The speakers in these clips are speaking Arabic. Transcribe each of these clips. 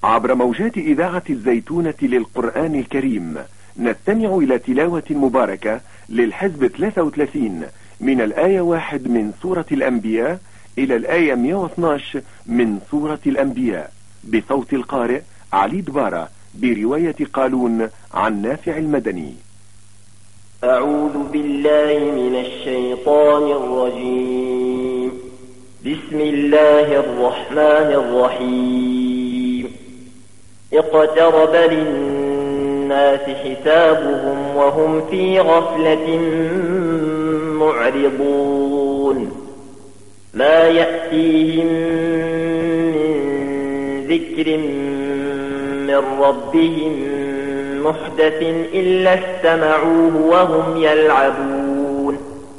عبر موجات إذاعة الزيتونة للقرآن الكريم نستمع إلى تلاوة مباركة للحزب 33 من الآية 1 من سورة الأنبياء إلى الآية 112 من سورة الأنبياء بصوت القارئ علي دبارة برواية قالون عن نافع المدني. أعوذ بالله من الشيطان الرجيم. بسم الله الرحمن الرحيم. اقترب للناس حسابهم وهم في غفلة معرضون. ما يأتيهم من ذكر من ربهم محدث إلا استمعوه وهم يلعبون.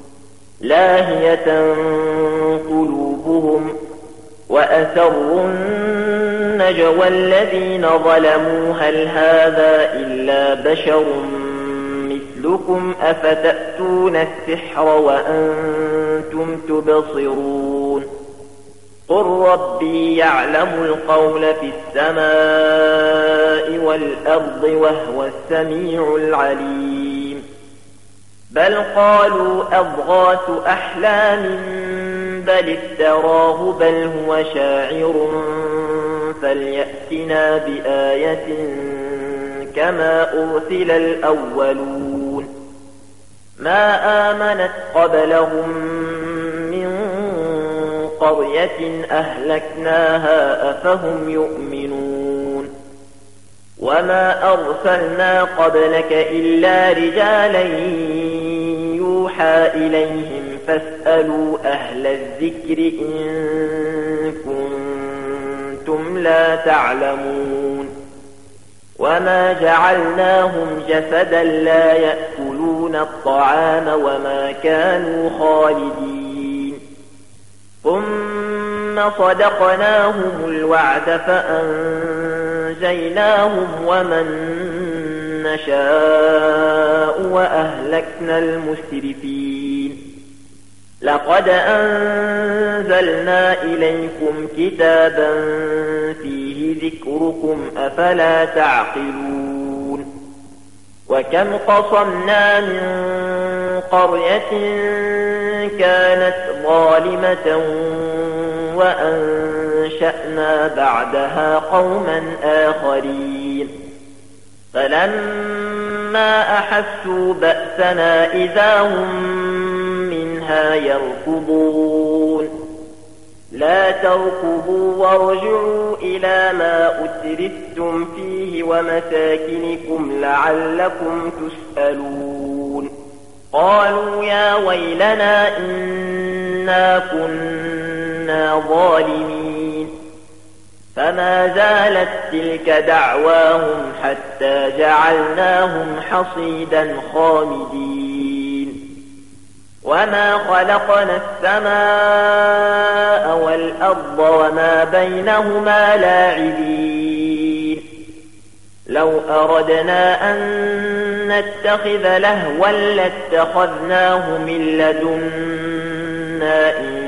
لاهية قلوبهم وأسروا النجوى الذين ظلموا هل هذا إلا بشر مثلكم أفتأتون السحر وأنتم تبصرون. قل ربي يعلم القول في السماء والأرض وهو السميع العليم. بل قالوا أضغاث أحلام بل افتراه بل هو شاعر فليأتنا بآية كما أرسل الأولون. ما آمنت قبلهم من قرية أهلكناها أفهم يؤمنون. وما أرسلنا قبلك إلا رجالا يوحى إليهم فاسألوا أهل الذكر إن كنتم لا تعلمون. وما جعلناهم جسدا لا يأكلون الطعام وما كانوا خالدين. ثم صدقناهم الوعد فأنجيناهم ومن نشاء وأهلكنا المسرفين. لقد أنزلنا إليكم كتابا فيه ذكركم أفلا تعقلون. وكم قصمنا من قرية كانت ظالمة وأنشأنا بعدها قوما آخرين. فلما أحسوا بأسنا إذا هم منها يركضون. لا تركضوا وارجعوا إلى ما أترفتم فيه ومساكنكم لعلكم تسألون. قالوا يا ويلنا إنا كنا ظالمين. فما زالت تلك دعواهم حتى جعلناهم حصيدا خامدين. وما خلقنا السماء والأرض وما بينهما لاعبين. لو أردنا أن نتخذ لهوا لاتخذناه من لدنا إن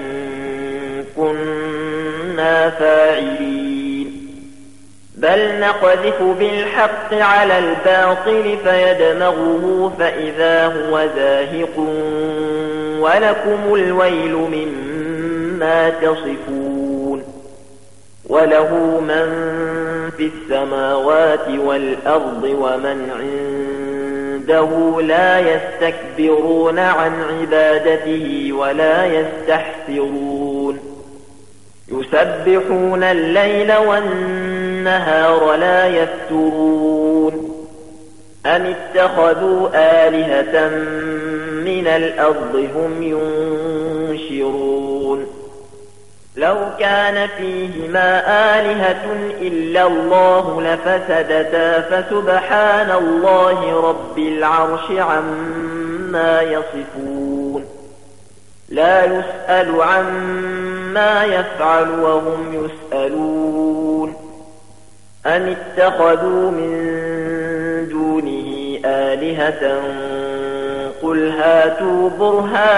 كنا فاعلين. بل نقذف بالحق على الباطل فيدمغه فإذا هو زاهق ولكم الويل مما تصفون. وله من في السماوات والأرض ومن عنده لا يستكبرون عن عبادته ولا يستحسرون. يسبحون الليل والنهار لا يفترون. أم اتخذوا آلهة من الأرض هم ينشرون. لو كان فيهما آلهة إلا الله لفسدتا فسبحان الله رب العرش عما يصفون. لا يسأل عما يفعل وهم يسألون. أم اتخذوا من دونه آلهة قل هاتوا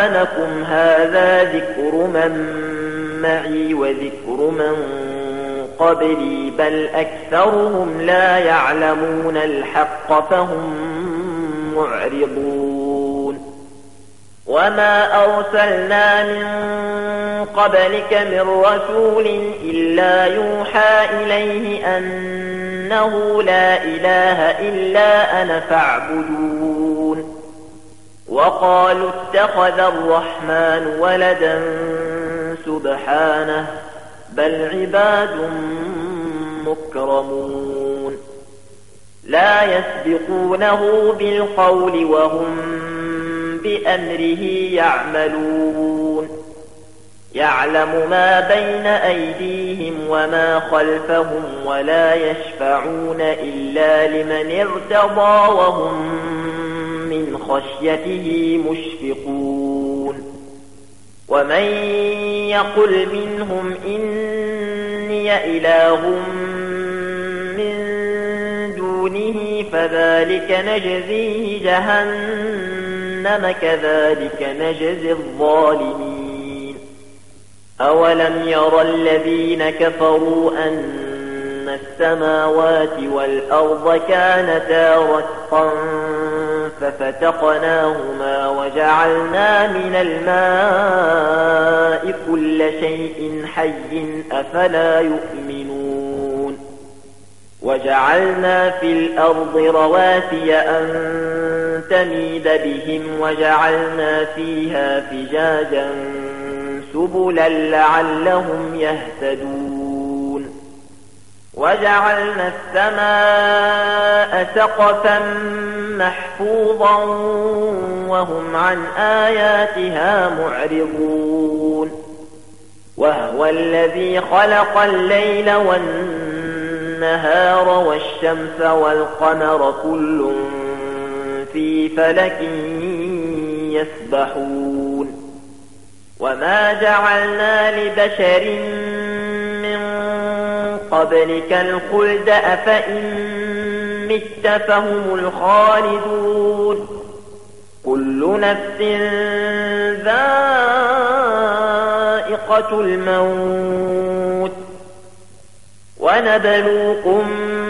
برهانكم هذا ذكر من معي وذكر من قبلي بل أكثرهم لا يعلمون الحق فهم معرضون وما أرسلنا من قبلك من رسول إلا يوحى إليه أنه لا إله إلا أنا فاعبدون وقالوا اتخذ الرحمن ولدا سبحانه بل عباد مكرمون لا يسبقونه بالقول وهم بأمره يعملون يعلم ما بين أيديهم وما خلفهم ولا يشفعون إلا لمن ارتضى وهم من خشيته مشفقون ومن يقل منهم إني إله من دونه فذلك نجزيه جهنم كذلك نجزي الظالمين أولم ير الذين كفروا أن السماوات والأرض كانتا رتقا ففتقناهما وجعلنا من الماء كل شيء حي أفلا يؤمنون وجعلنا في الأرض رواسي أن تميد بهم وجعلنا فيها فجاجا سبلا لعلهم يهتدون وجعلنا السماء سقفا محفوظا وهم عن آياتها معرضون وهو الذي خلق الليل والنهار والشمس والقمر كل في فلك يسبحون وما جعلنا لبشر من قبلك الخلد أفإن مت فهم الخالدون كل نفس ذائقة الموت ونبلوكم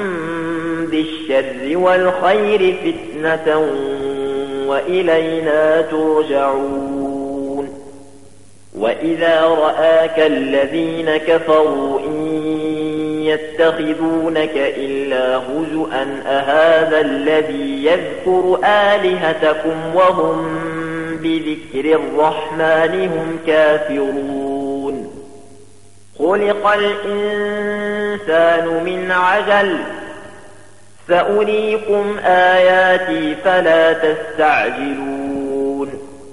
بالشر والخير فتنة وإلينا ترجعون وإذا رآك الذين كفروا إن يتخذونك إلا هزؤا أهذا الذي يذكر آلهتكم وهم بذكر الرحمن هم كافرون خلق الإنسان من عجل سأريكم آياتي فلا تستعجلون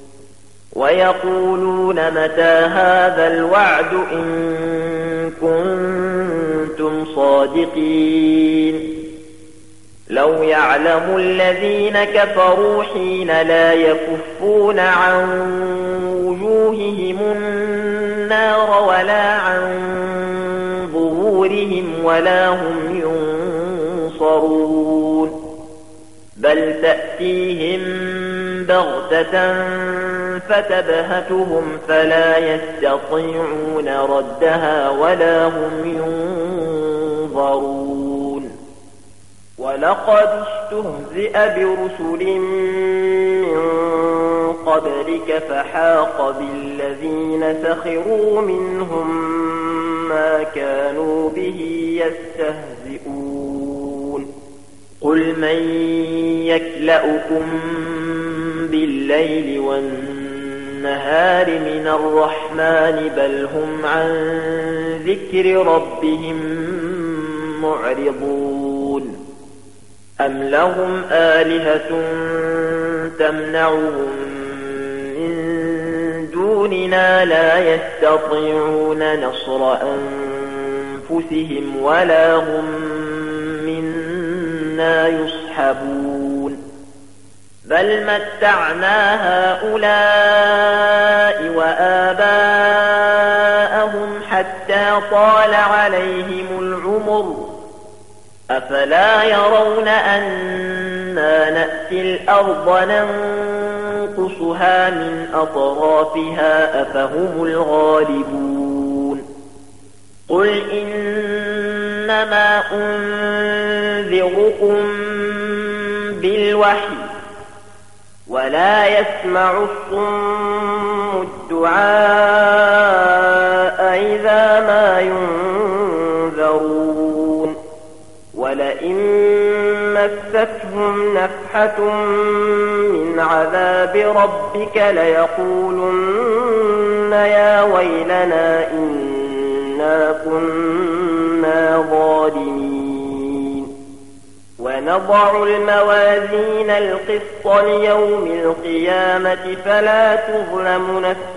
ويقولون متى هذا الوعد إن كنتم صادقين لو يعلم الذين كفروا حين لا يكفون عن وجوههم النار ولا عن ظهورهم ولا هم ينصرون بل تأتيهم بغتة فتبهتهم فلا يستطيعون ردها ولا هم ينظرون ولقد استهزئ برسل من قبلك فحاق بالذين سخروا منهم ما كانوا به يستهزئون قل من يكلأكم بالليل والنهار من الرحمن بل هم عن ذكر ربهم معرضون أم لهم آلهة تمنعهم من دوننا لا يستطيعون نصر أنفسهم ولا هم منا يصحبون بل متعنا هؤلاء وآباءهم حتى طال عليهم العمر أفلا يرون أنا نأتي الأرض ننقصها من أطرافها أفهم الغالبون قل إن إنما أنذركم بالوحي ولا يسمع الصم الدعاء إذا ما ينذرون ولئن مستهم نفحة من عذاب ربك ليقولن يا ويلنا إنا كنا ظالمين ونضع الموازين القسط ليوم القيامة فلا تظلم نفس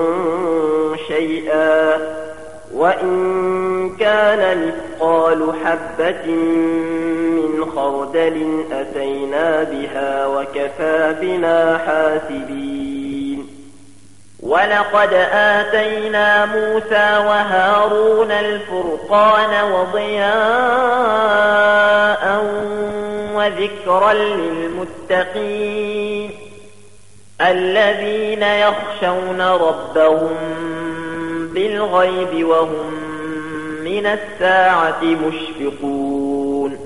شيئا وإن كان مثقال حبة من خردل أتينا بها وكفى بنا حاسبين ولقد آتينا موسى وهارون الفرقان وضياء وذكرا للمتقين الذين يخشون ربهم بالغيب وهم من الساعة مشفقون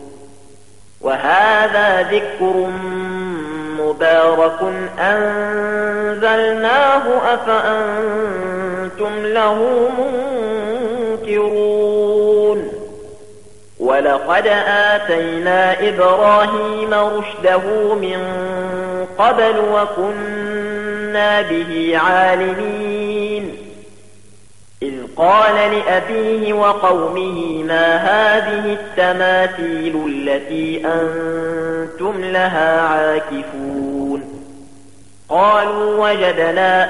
وهذا ذكر مبارك أنزلناه أفأنتم له منكرون ولقد آتينا إبراهيم رشده من قبل وكنا به عالمين إذ قال لأبيه وقومه ما هذه التماثيل التي أنتم لها عاكفون قالوا وجدنا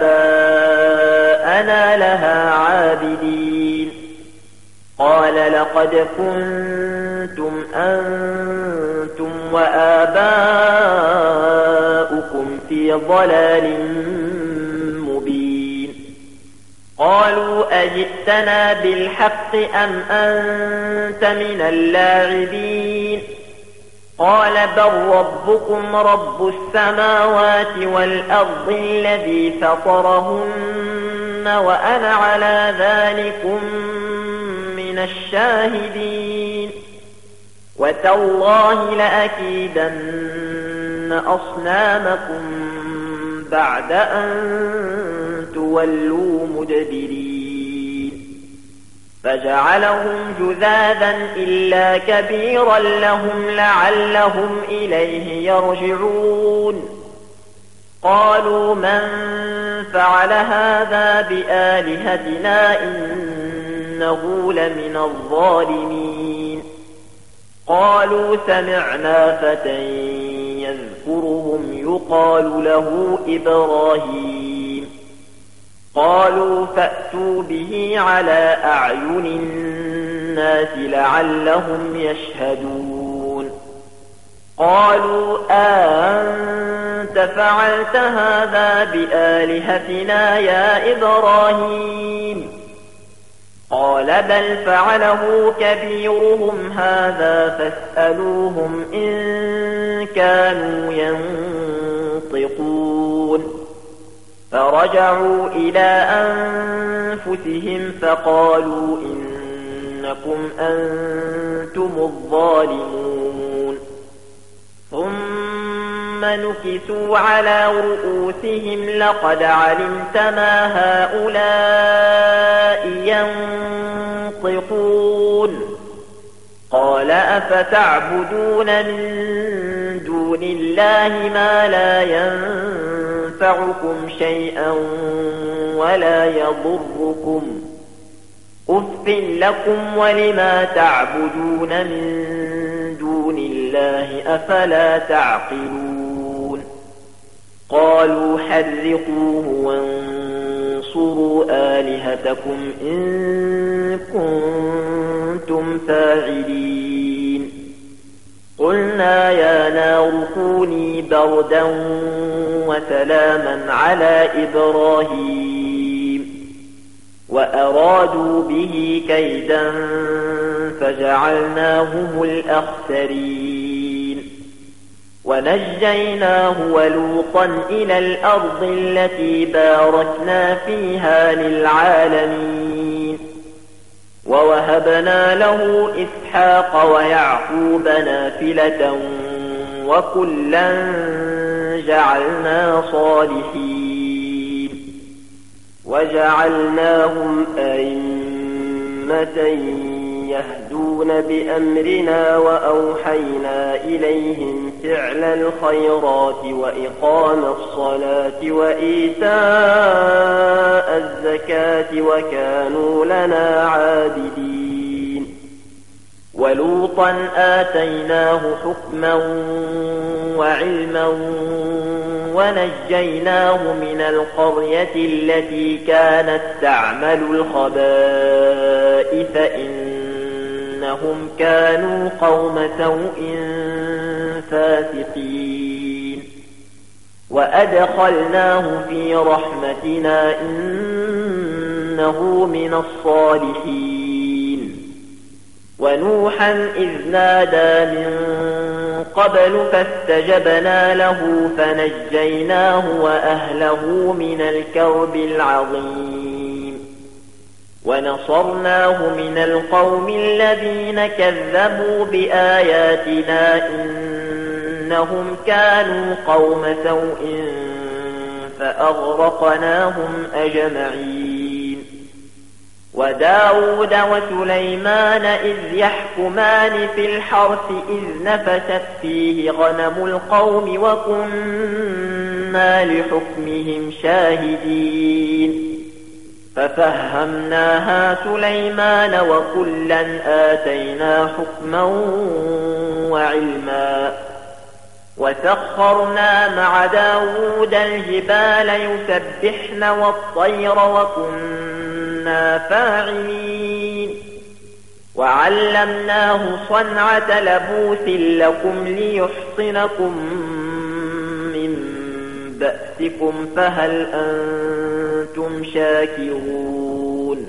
آباءنا لها عابدين قال لقد كنتم أنتم وآباؤكم في ضلال مبين قالوا أجئتنا بالحق أم أنت من اللاعبين قال بل ربكم رب السماوات والأرض الذي فطرهن وأنا على ذلكم من الشاهدين وتالله لأكيدن أصنامكم بعد أن تولوا مدبرين فجعلهم جذاذا إلا كبيرا لهم لعلهم إليه يرجعون قالوا من فعل هذا بآلهتنا إنه لمن الظالمين قالوا سمعنا فتى يذكرهم يقال له إبراهيم قالوا فأتوا به على أعين الناس لعلهم يشهدون قالوا أنت فعلت هذا بآلهتنا يا إبراهيم قال بل فعله كبيرهم هذا فاسألوهم إن كانوا ينطقون فرجعوا إلى أنفسهم فقالوا إنكم أنتم الظالمون ثم نكسوا على رؤوسهم لقد علمت ما هؤلاء ينطقون قال أفتعبدون من دون الله ما لا ينفعكم شيئا ولا يضركم أف لكم ولما تعبدون من دون الله أفلا تعقلون قالوا حرقوه وانصروا آلهتكم إن كنتم فاعلين قلنا يا نار كوني بردا وسلاما على إبراهيم وأرادوا به كيدا فجعلناهم الأخسرين ونجيناه ولوطا إلى الأرض التي باركنا فيها للعالمين ووهبنا له إسحاق ويعقوب نافلة وكلا جعلنا صالحين وجعلناهم أئمة يهدون بأمرنا وأوحينا إليهم فعل الخيرات وإقام الصلاة وإيتاء الزكاة وكانوا لنا عابدين ولوطا آتيناه حكما وعلما ونجيناه من القرية التي كانت تعمل الخبائث إنهم كانوا قوم سوء فاسقين وأدخلناه في رحمتنا إنه من الصالحين ونوحا إذ نادى من قبل فاستجبنا له فنجيناه وأهله من الكرب العظيم ونصرناه من القوم الذين كذبوا بآياتنا إنهم كانوا قوم سوء فأغرقناهم أجمعين وداود وسليمان إذ يحكمان في الحرث إذ نفشت فيه غنم القوم وكنا لحكمهم شاهدين ففهمناها سليمان وكلا آتينا حكما وعلما وسخرنا مع داود الجبال يسبحن والطير وكنا فاعلين وعلمناه صنعة لبوس لكم ليحصنكم من بأسكم فهل أنتم شاكرون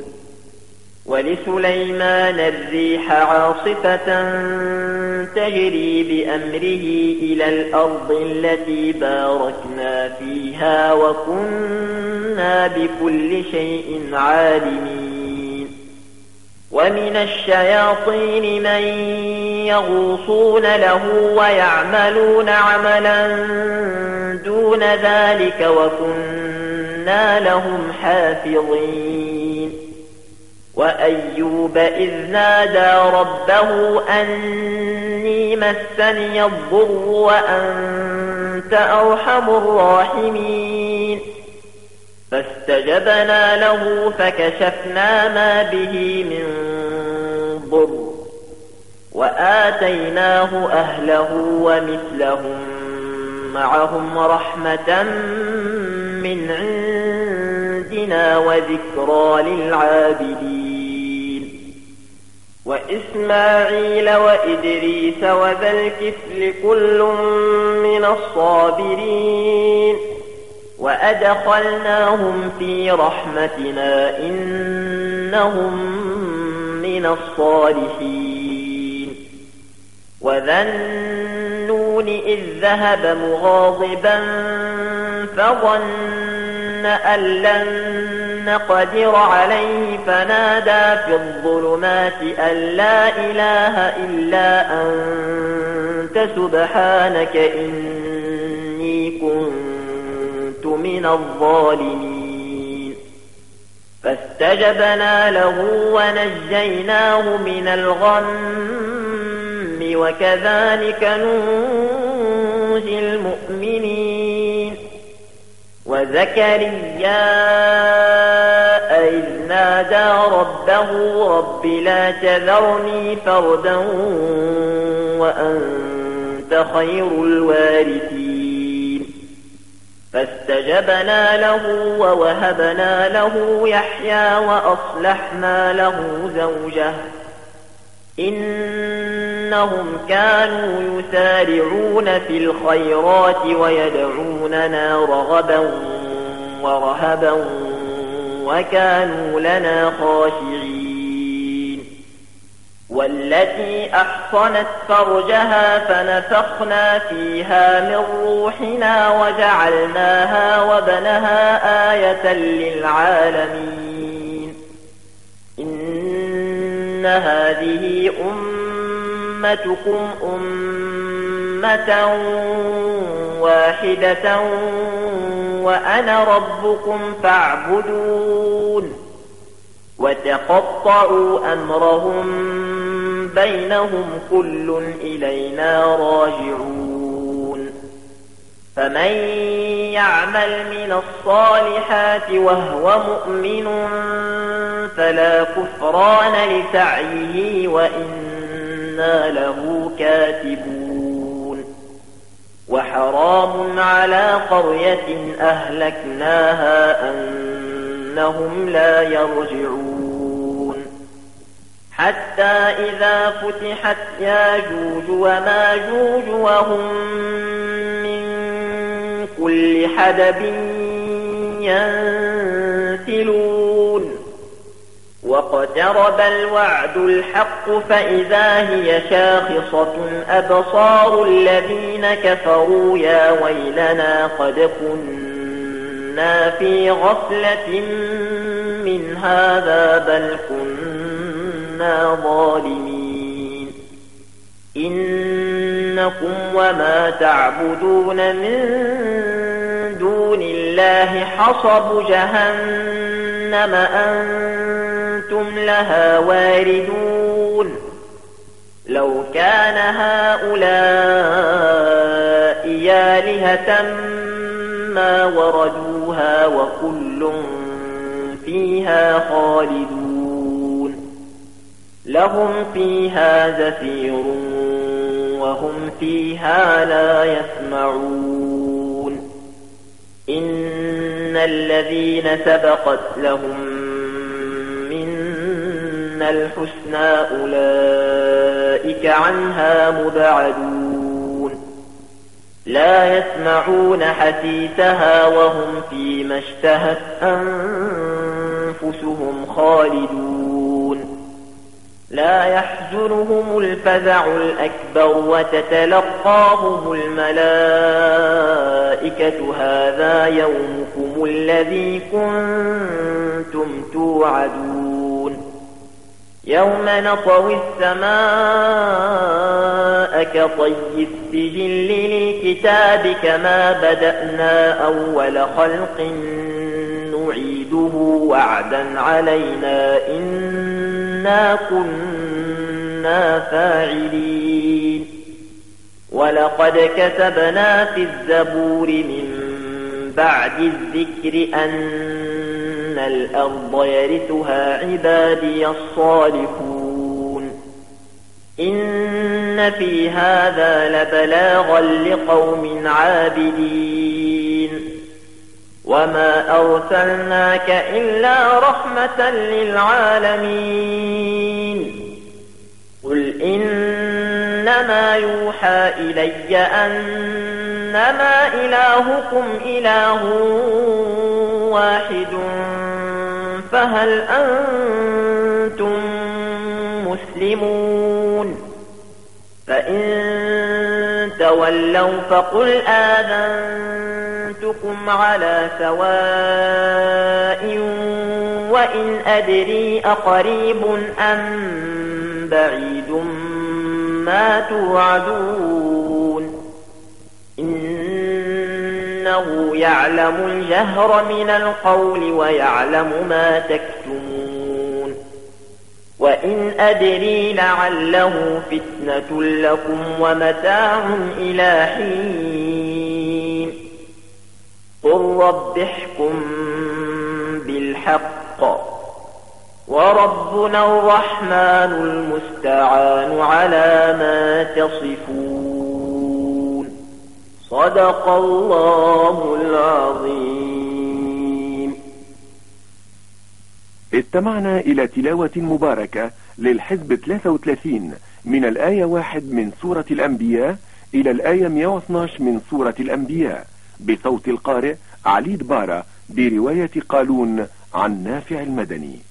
ولسليمان الريح عاصفة تجري بأمره إلى الأرض التي باركنا فيها وكنا بكل شيء عالمين ومن الشياطين من يغوصون له ويعملون عملا دون ذلك وكنا لهم حافظين وأيوب إذ نادى ربه أني مسني الضر وأنت أرحم الراحمين فاستجبنا له فكشفنا ما به من ضر وآتيناه أهله ومثلهم معهم رحمة من عندنا وذكرى للعابدين وإسماعيل وإدريس وذا الكفل كل من الصابرين وأدخلناهم في رحمتنا إنهم من الصالحين وذا النون إذ ذهب مغاضبا فظن أن لن نقدر عليه فنادى في الظلمات أن لا إله إلا أنت سبحانك إني كنت من الظالمين فاستجبنا له ونجيناه من الغم وكذلك ننجي المؤمنين وزكريا إذ نادى ربه رب لا تذرني فردا وأنت خير الوارثين فاستجبنا له ووهبنا له يحيى وأصلحنا له زوجه إنهم كانوا يسارعون في الخيرات ويدعوننا رغبا ورهبا وكانوا لنا خاشعين والتي أحصنت فرجها فنفخنا فيها من روحنا وجعلناها وبنها آية للعالمين إن هذه أمتكم أمة واحدة وأنا ربكم فاعبدون وتقطعوا أمرهم بينهم كل إلينا راجعون فمن يعمل من الصالحات وهو مؤمن فلا كفران لسعيه وإنا له كاتبون وحرام على قرية أهلكناها أنهم لا يرجعون حتى إذا فتحت ياجوج وماجوج وهم من كل حدب ينسلون واقترب الوعد الحق فإذا هي شاخصة أبصار الذين كفروا يا ويلنا قد كنا في غفلة من هذا بل كنا ظالمين إنكم وما تعبدون من دون الله حصب جهنم أنتم لها واردون لو كان هؤلاء آلهة ما وردوها وكل فيها خالدون لهم فيها زفير وهم فيها لا يسمعون إن الذين سبقت لهم منا الحسنى أولئك عنها مبعدون لا يسمعون حسيسها وهم فيما اشتهت أنفسهم خالدون لا يحزنهم الفزع الأكبر وتتلقاهم الملائكة هذا يومكم الذي كنتم توعدون يوم نطوي السماء كطي السجل للكتاب كما بدأنا أول خلق نعيده وعدا علينا إنا كنا فاعلين ولقد كتبنا في الزبور من بعد الذكر أن الأرض يرثها عبادي الصالحون إن في هذا لبلاغا لقوم عابدين وما أرسلناك إلا رحمة للعالمين قل إنما يوحى إلي أنما إلهكم إله واحد فهل أنتم مسلمون فإن تولوا فقل آذنتكم على سواء وإن أدري أقريب أم بعيد ما توعدون إنه يعلم الجهر من القول ويعلم ما تكتمون وإن أدري لعله فتنة لكم ومتاع إلى حين قل رب احكم بالحق وربنا الرحمن المستعان على ما تصفون صدق الله العظيم. استمعنا إلى تلاوة مباركة للحزب 33 من الآية 1 من سورة الأنبياء إلى الآية 112 من سورة الأنبياء بصوت القارئ علي دبارة برواية قالون عن نافع المدني.